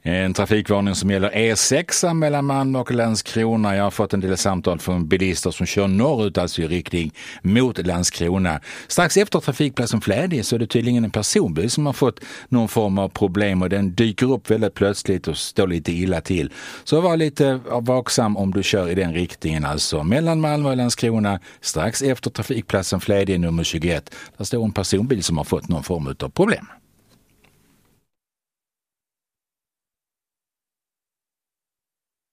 En trafikvarning som gäller E6 mellan Malmö och Landskrona. Jag har fått en del samtal från bilister som kör norrut, alltså i riktning mot Landskrona. Strax efter trafikplatsen Flädje så är det tydligen en personbil som har fått någon form av problem och den dyker upp väldigt plötsligt och står lite illa till. Så var lite vaksam om du kör i den riktningen, alltså mellan Malmö och Landskrona strax efter trafikplatsen Flädje nummer 21. Där står en personbil som har fått någon form av problem.